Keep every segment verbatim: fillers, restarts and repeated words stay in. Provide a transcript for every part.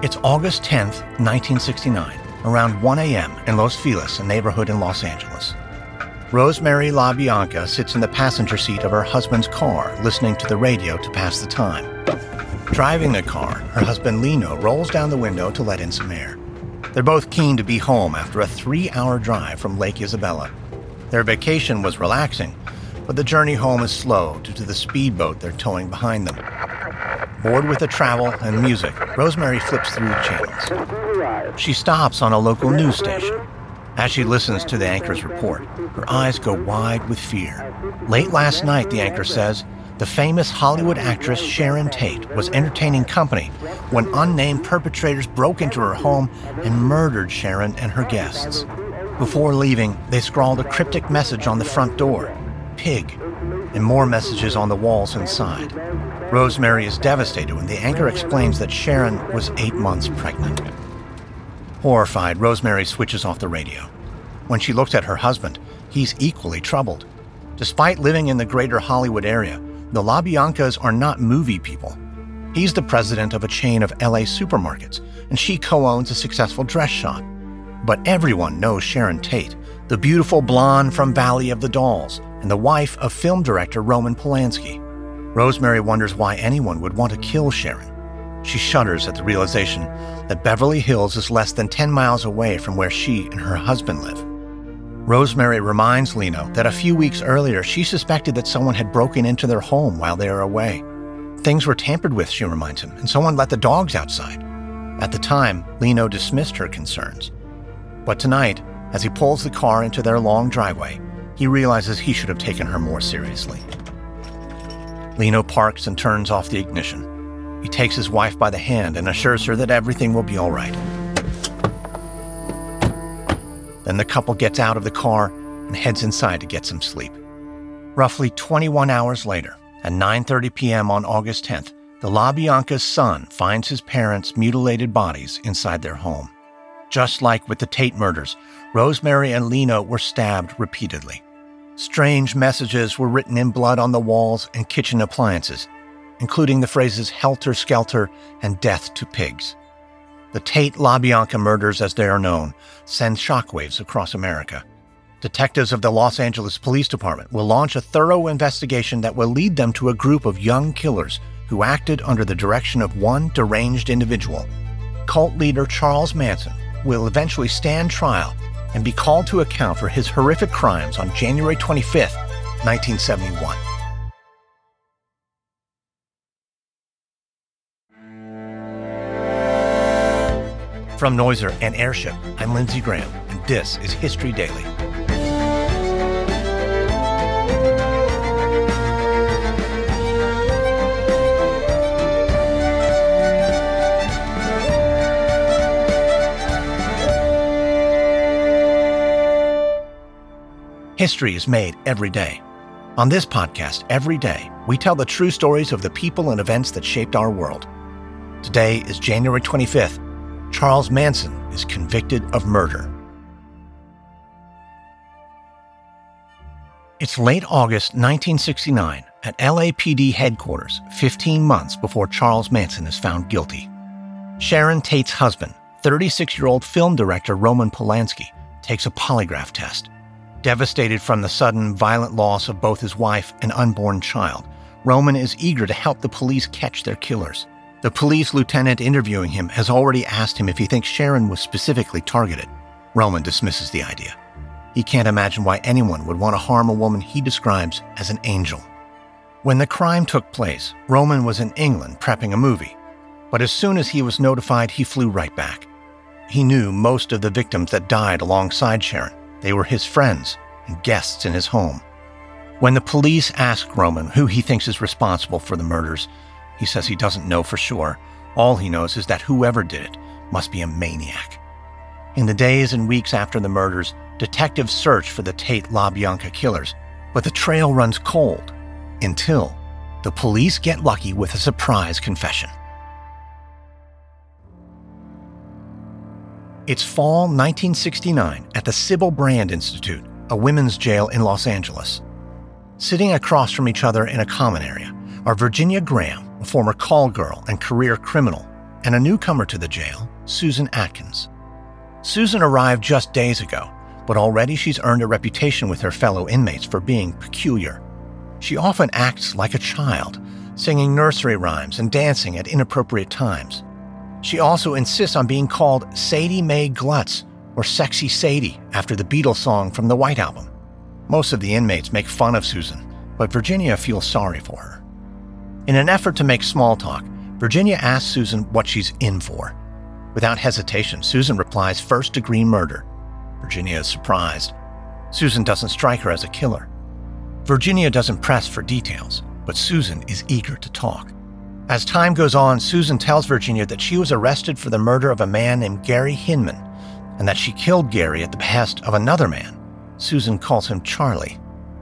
It's August tenth, nineteen sixty-nine, around one a.m. in Los Feliz, a neighborhood in Los Angeles. Rosemary LaBianca sits in the passenger seat of her husband's car, listening to the radio to pass the time. Driving the car, her husband Lino rolls down the window to let in some air. They're both keen to be home after a three-hour drive from Lake Isabella. Their vacation was relaxing, but the journey home is slow due to the speedboat they're towing behind them. Bored with the travel and music, Rosemary flips through the channels. She stops on a local news station. As she listens to the anchor's report, her eyes go wide with fear. Late last night, the anchor says, the famous Hollywood actress Sharon Tate was entertaining company when unnamed perpetrators broke into her home and murdered Sharon and her guests. Before leaving, they scrawled a cryptic message on the front door, pig, and more messages on the walls inside. Rosemary is devastated when the anchor explains that Sharon was eight months pregnant. Horrified, Rosemary switches off the radio. When she looks at her husband, he's equally troubled. Despite living in the greater Hollywood area, the LaBiancas are not movie people. He's the president of a chain of L A supermarkets, and she co-owns a successful dress shop. But everyone knows Sharon Tate, the beautiful blonde from Valley of the Dolls, and the wife of film director Roman Polanski. Rosemary wonders why anyone would want to kill Sharon. She shudders at the realization that Beverly Hills is less than ten miles away from where she and her husband live. Rosemary reminds Lino that a few weeks earlier she suspected that someone had broken into their home while they were away. Things were tampered with, she reminds him, and someone let the dogs outside. At the time, Lino dismissed her concerns. But tonight, as he pulls the car into their long driveway, he realizes he should have taken her more seriously. Lino parks and turns off the ignition. He takes his wife by the hand and assures her that everything will be all right. Then the couple gets out of the car and heads inside to get some sleep. Roughly twenty-one hours later, at nine thirty p.m. on August tenth, the LaBianca's son finds his parents' mutilated bodies inside their home. Just like with the Tate murders, Rosemary and Lino were stabbed repeatedly. Strange messages were written in blood on the walls and kitchen appliances, including the phrases helter-skelter and death to pigs. The Tate LaBianca murders, as they are known, send shockwaves across America. Detectives of the Los Angeles Police Department will launch a thorough investigation that will lead them to a group of young killers who acted under the direction of one deranged individual. Cult leader Charles Manson will eventually stand trial and be called to account for his horrific crimes on January twenty-fifth, nineteen seventy-one. From Noiser and Airship, I'm Lindsey Graham, and this is History Daily. History is made every day. On this podcast, every day, we tell the true stories of the people and events that shaped our world. Today is January twenty-fifth. Charles Manson is convicted of murder. It's late August nineteen sixty-nine at L A P D headquarters, fifteen months before Charles Manson is found guilty. Sharon Tate's husband, thirty-six-year-old film director Roman Polanski, takes a polygraph test. Devastated from the sudden, violent loss of both his wife and unborn child, Roman is eager to help the police catch their killers. The police lieutenant interviewing him has already asked him if he thinks Sharon was specifically targeted. Roman dismisses the idea. He can't imagine why anyone would want to harm a woman he describes as an angel. When the crime took place, Roman was in England prepping a movie. But as soon as he was notified, he flew right back. He knew most of the victims that died alongside Sharon. They were his friends and guests in his home. When the police ask Roman who he thinks is responsible for the murders, he says he doesn't know for sure. All he knows is that whoever did it must be a maniac. In the days and weeks after the murders, detectives search for the Tate LaBianca killers, but the trail runs cold until the police get lucky with a surprise confession. It's fall nineteen sixty-nine at the Sybil Brand Institute, a women's jail in Los Angeles. Sitting across from each other in a common area are Virginia Graham, a former call girl and career criminal, and a newcomer to the jail, Susan Atkins. Susan arrived just days ago, but already she's earned a reputation with her fellow inmates for being peculiar. She often acts like a child, singing nursery rhymes and dancing at inappropriate times. She also insists on being called Sadie Mae Glutz, or Sexy Sadie, after the Beatles song from the White Album. Most of the inmates make fun of Susan, but Virginia feels sorry for her. In an effort to make small talk, Virginia asks Susan what she's in for. Without hesitation, Susan replies first-degree murder. Virginia is surprised. Susan doesn't strike her as a killer. Virginia doesn't press for details, but Susan is eager to talk. As time goes on, Susan tells Virginia that she was arrested for the murder of a man named Gary Hinman, and that she killed Gary at the behest of another man. Susan calls him Charlie.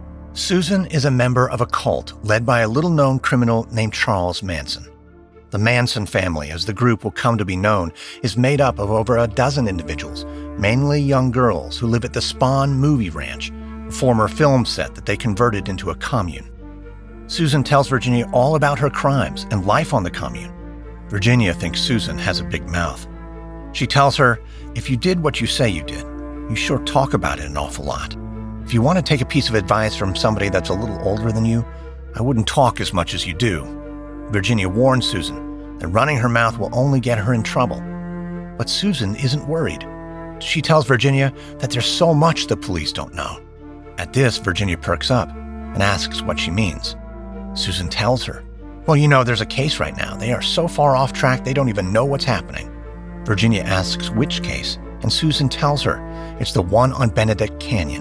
Susan is a member of a cult led by a little-known criminal named Charles Manson. The Manson family, as the group will come to be known, is made up of over a dozen individuals, mainly young girls who live at the Spahn Movie Ranch, a former film set that they converted into a commune. Susan tells Virginia all about her crimes and life on the commune. Virginia thinks Susan has a big mouth. She tells her, if you did what you say you did, you sure talk about it an awful lot. If you want to take a piece of advice from somebody that's a little older than you, I wouldn't talk as much as you do. Virginia warns Susan that running her mouth will only get her in trouble. But Susan isn't worried. She tells Virginia that there's so much the police don't know. At this, Virginia perks up and asks what she means. Susan tells her, well, you know, there's a case right now. They are so far off track, they don't even know what's happening. Virginia asks which case, and Susan tells her it's the one on Benedict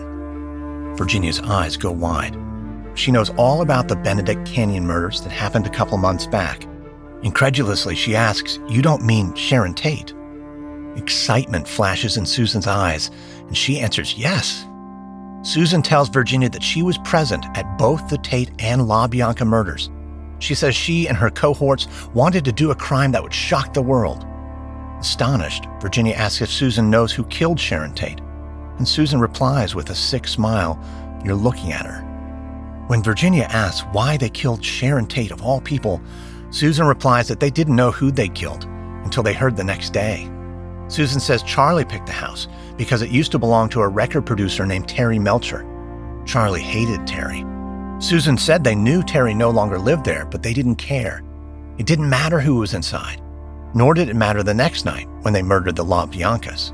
Canyon. Virginia's eyes go wide. She knows all about the Benedict Canyon murders that happened a couple months back. Incredulously, she asks, you don't mean Sharon Tate? Excitement flashes in Susan's eyes, and she answers yes. Susan tells Virginia that she was present at both the Tate and LaBianca murders. She says she and her cohorts wanted to do a crime that would shock the world. Astonished, Virginia asks if Susan knows who killed Sharon Tate, and Susan replies with a sick smile, you're looking at her. When Virginia asks why they killed Sharon Tate of all people, Susan replies that they didn't know who they killed until they heard the next day. Susan says Charlie picked the house because it used to belong to a record producer named Terry Melcher. Charlie hated Terry. Susan said they knew Terry no longer lived there, but they didn't care. It didn't matter who was inside, nor did it matter the next night when they murdered the LaBiancas.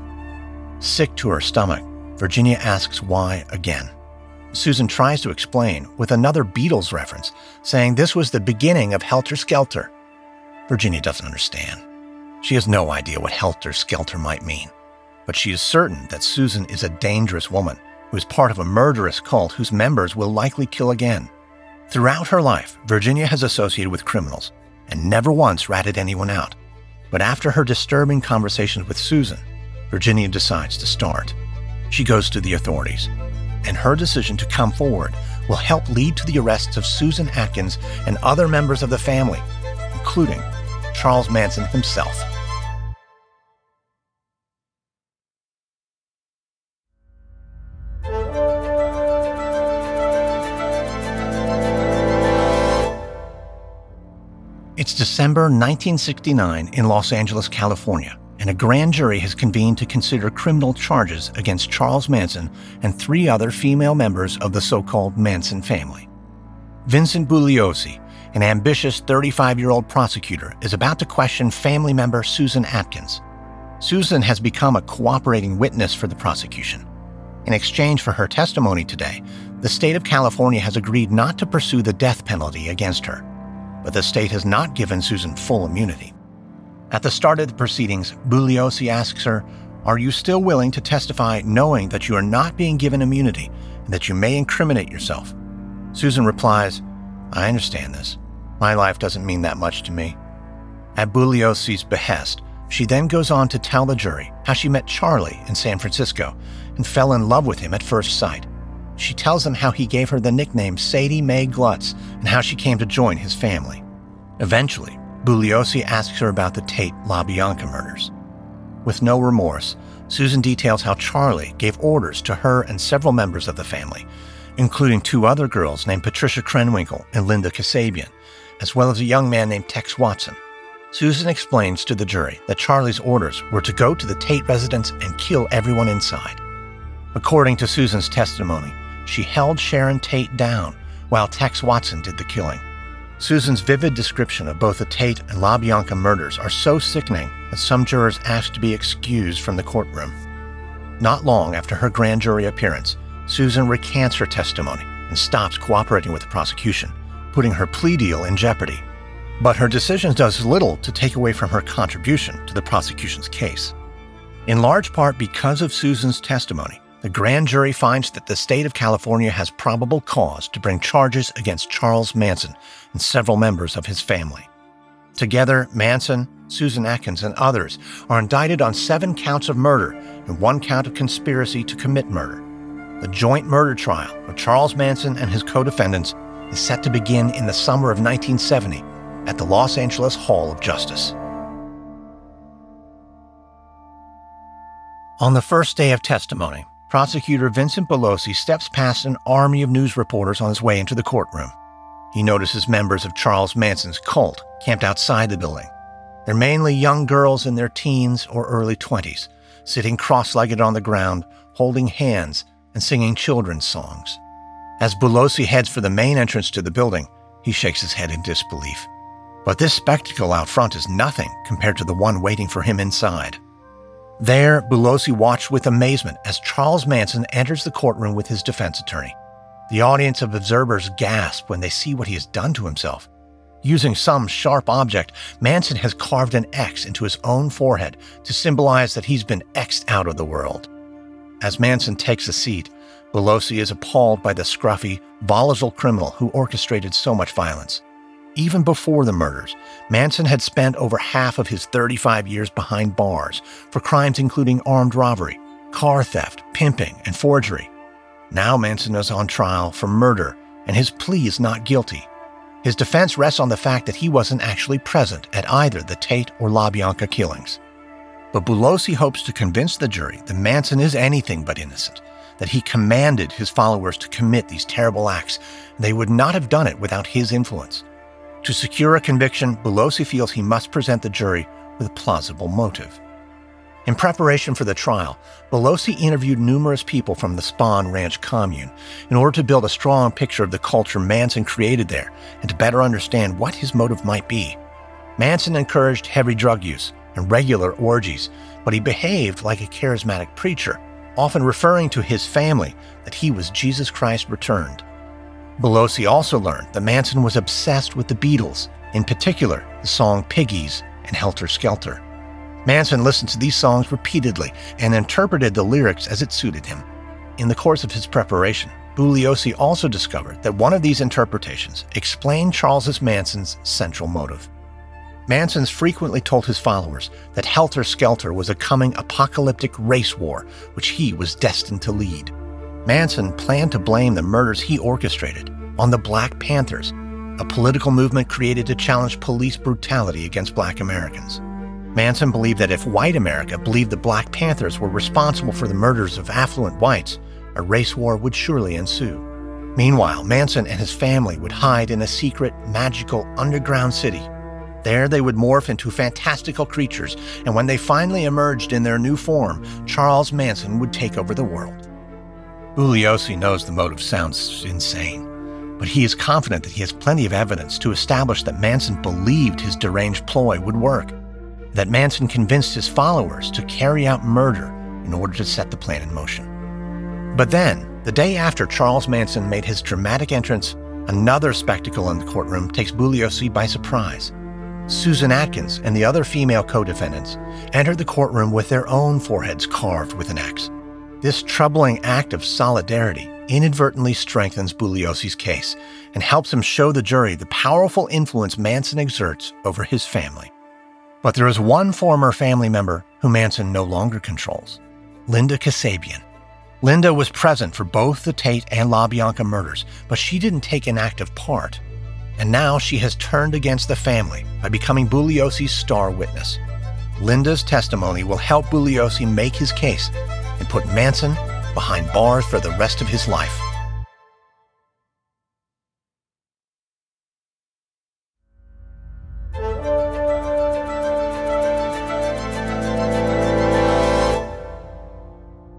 Sick to her stomach, Virginia asks why again. Susan tries to explain with another Beatles reference, saying this was the beginning of Helter Skelter. Virginia doesn't understand. She has no idea what Helter Skelter might mean, but she is certain that Susan is a dangerous woman who is part of a murderous cult whose members will likely kill again. Throughout her life, Virginia has associated with criminals and never once ratted anyone out. But after her disturbing conversations with Susan, Virginia decides to start. She goes to the authorities, and her decision to come forward will help lead to the arrests of Susan Atkins and other members of the family, including Charles Manson himself. It's December nineteen sixty-nine in Los Angeles, California, and a grand jury has convened to consider criminal charges against Charles Manson and three other female members of the so-called Manson family. Vincent Bugliosi, an ambitious thirty-five-year-old prosecutor, is about to question family member Susan Atkins. Susan has become a cooperating witness for the prosecution. In exchange for her testimony today, the state of California has agreed not to pursue the death penalty against her, but the state has not given Susan full immunity. At the start of the proceedings, Bugliosi asks her, are you still willing to testify knowing that you are not being given immunity and that you may incriminate yourself? Susan replies, I understand this. My life doesn't mean that much to me. At Bugliosi's behest, she then goes on to tell the jury how she met Charlie in San Francisco and fell in love with him at first sight. She tells them how he gave her the nickname Sadie Mae Glutz and how she came to join his family. Eventually, Bugliosi asks her about the Tate LaBianca murders. With no remorse, Susan details how Charlie gave orders to her and several members of the family, including two other girls named Patricia Krenwinkel and Linda Kasabian, as well as a young man named Tex Watson. Susan explains to the jury that Charlie's orders were to go to the Tate residence and kill everyone inside. According to Susan's testimony, she held Sharon Tate down while Tex Watson did the killing. Susan's vivid description of both the Tate and LaBianca murders are so sickening that some jurors asked to be excused from the courtroom. Not long after her grand jury appearance, Susan recants her testimony and stops cooperating with the prosecution, putting her plea deal in jeopardy. But her decision does little to take away from her contribution to the prosecution's case. In large part because of Susan's testimony, the grand jury finds that the state of California has probable cause to bring charges against Charles Manson and several members of his family. Together, Manson, Susan Atkins, and others are indicted on seven counts of murder and one count of conspiracy to commit murder. The joint murder trial of Charles Manson and his co-defendants is set to begin in the summer of nineteen seventy at the Los Angeles Hall of Justice. On the first day of testimony, Prosecutor Vincent Bugliosi steps past an army of news reporters on his way into the courtroom. He notices members of Charles Manson's cult camped outside the building. They're mainly young girls in their teens or early twenties, sitting cross-legged on the ground, holding hands and singing children's songs. As Bugliosi heads for the main entrance to the building, he shakes his head in disbelief. But this spectacle out front is nothing compared to the one waiting for him inside. There, Bugliosi watched with amazement as Charles Manson enters the courtroom with his defense attorney. The audience of observers gasp when they see what he has done to himself. Using some sharp object, Manson has carved an X into his own forehead to symbolize that he's been X'd out of the world. As Manson takes a seat, Bugliosi is appalled by the scruffy, volatile criminal who orchestrated so much violence. Even before the murders, Manson had spent over half of his thirty-five years behind bars for crimes including armed robbery, car theft, pimping, and forgery. Now Manson is on trial for murder, and his plea is not guilty. His defense rests on the fact that he wasn't actually present at either the Tate or LaBianca killings. But Bugliosi hopes to convince the jury that Manson is anything but innocent, that he commanded his followers to commit these terrible acts, and they would not have done it without his influence. To secure a conviction, Bugliosi feels he must present the jury with a plausible motive. In preparation for the trial, Bugliosi interviewed numerous people from the Spahn Ranch commune in order to build a strong picture of the culture Manson created there and to better understand what his motive might be. Manson encouraged heavy drug use and regular orgies, but he behaved like a charismatic preacher, often referring to his family that he was Jesus Christ returned. Bugliosi also learned that Manson was obsessed with the Beatles, in particular the song Piggies and Helter Skelter. Manson listened to these songs repeatedly and interpreted the lyrics as it suited him. In the course of his preparation, Bugliosi also discovered that one of these interpretations explained Charles Manson's central motive. Manson frequently told his followers that Helter Skelter was a coming apocalyptic race war which he was destined to lead. Manson planned to blame the murders he orchestrated on the Black Panthers, a political movement created to challenge police brutality against Black Americans. Manson believed that if white America believed the Black Panthers were responsible for the murders of affluent whites, a race war would surely ensue. Meanwhile, Manson and his family would hide in a secret, magical underground city. There they would morph into fantastical creatures, and when they finally emerged in their new form, Charles Manson would take over the world. Bugliosi knows the motive sounds insane, but he is confident that he has plenty of evidence to establish that Manson believed his deranged ploy would work, that Manson convinced his followers to carry out murder in order to set the plan in motion. But then, the day after Charles Manson made his dramatic entrance, another spectacle in the courtroom takes Bugliosi by surprise. Susan Atkins and the other female co-defendants entered the courtroom with their own foreheads carved with an X. This troubling act of solidarity inadvertently strengthens Bugliosi's case and helps him show the jury the powerful influence Manson exerts over his family. But there is one former family member who Manson no longer controls, Linda Kasabian. Linda was present for both the Tate and LaBianca murders, but she didn't take an active part. And now she has turned against the family by becoming Bugliosi's star witness. Linda's testimony will help Bugliosi make his case and put Manson behind bars for the rest of his life.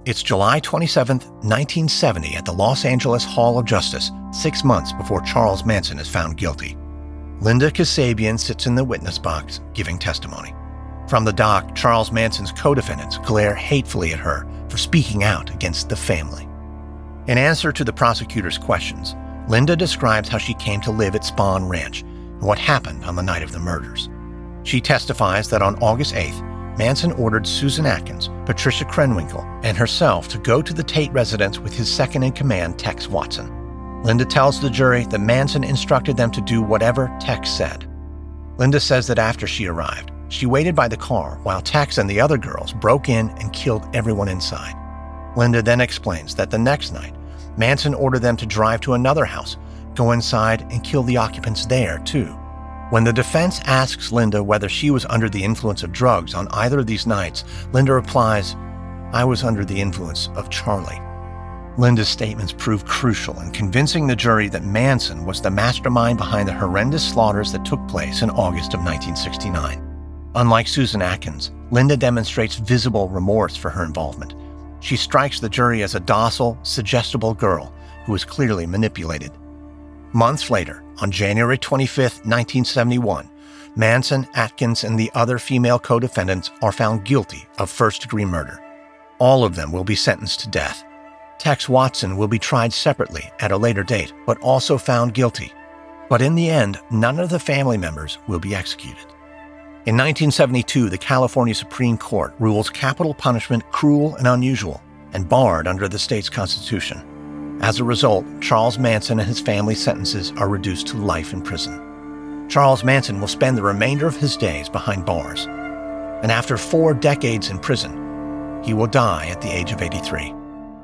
It's July twenty-seventh, nineteen seventy at the Los Angeles Hall of Justice, six months before Charles Manson is found guilty. Linda Kasabian sits in the witness box giving testimony. From the dock, Charles Manson's co-defendants glare hatefully at her for speaking out against the family. In answer to the prosecutor's questions, Linda describes how she came to live at Spahn Ranch and what happened on the night of the murders. She testifies that on August eighth, Manson ordered Susan Atkins, Patricia Krenwinkel, and herself to go to the Tate residence with his second-in-command, Tex Watson. Linda tells the jury that Manson instructed them to do whatever Tex said. Linda says that after she arrived, she waited by the car while Tex and the other girls broke in and killed everyone inside. Linda then explains that the next night, Manson ordered them to drive to another house, go inside, and kill the occupants there, too. When the defense asks Linda whether she was under the influence of drugs on either of these nights, Linda replies, "I was under the influence of Charlie." Linda's statements prove crucial in convincing the jury that Manson was the mastermind behind the horrendous slaughters that took place in August of nineteen sixty-nine. Unlike Susan Atkins, Linda demonstrates visible remorse for her involvement. She strikes the jury as a docile, suggestible girl who was clearly manipulated. Months later, on January twenty-fifth, nineteen seventy-one, Manson, Atkins, and the other female co-defendants are found guilty of first-degree murder. All of them will be sentenced to death. Tex Watson will be tried separately at a later date, but also found guilty. But in the end, none of the family members will be executed. In nineteen seventy-two, the California Supreme Court rules capital punishment cruel and unusual and barred under the state's constitution. As a result, Charles Manson and his family's sentences are reduced to life in prison. Charles Manson will spend the remainder of his days behind bars. And after four decades in prison, he will die at the age of eighty-three.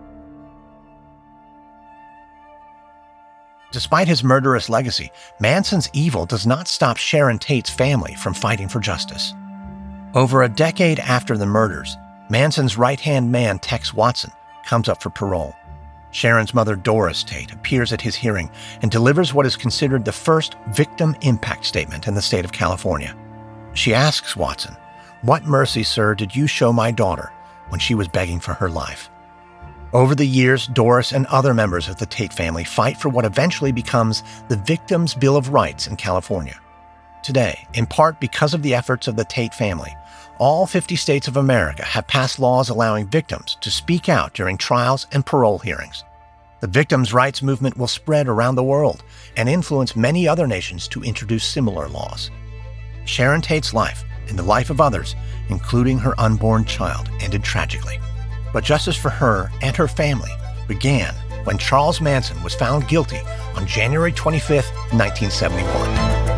Despite his murderous legacy, Manson's evil does not stop Sharon Tate's family from fighting for justice. Over a decade after the murders, Manson's right-hand man, Tex Watson, comes up for parole. Sharon's mother, Doris Tate, appears at his hearing and delivers what is considered the first victim impact statement in the state of California. She asks Watson, "What mercy, sir, did you show my daughter when she was begging for her life?" Over the years, Doris and other members of the Tate family fight for what eventually becomes the Victims' Bill of Rights in California. Today, in part because of the efforts of the Tate family, all fifty states of America have passed laws allowing victims to speak out during trials and parole hearings. The victims' rights movement will spread around the world and influence many other nations to introduce similar laws. Sharon Tate's life and the life of others, including her unborn child, ended tragically. But justice for her and her family began when Charles Manson was found guilty on January twenty-fifth, nineteen seventy-one.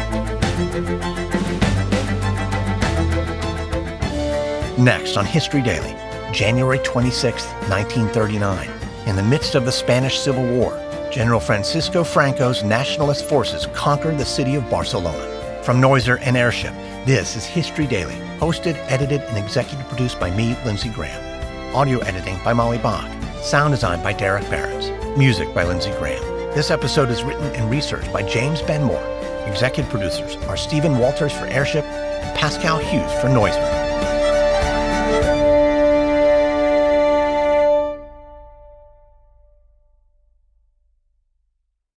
Next on History Daily, January twenty-sixth, nineteen thirty-nine. In the midst of the Spanish Civil War, General Francisco Franco's nationalist forces conquered the city of Barcelona. From Noiser and Airship, this is History Daily, hosted, edited, and executive produced by me, Lindsey Graham. Audio editing by Molly Bach. Sound design by Derek Barrett. Music by Lindsey Graham. This episode is written and researched by James Benmore. Executive producers are Stephen Walters for Airship and Pascal Hughes for Noiser.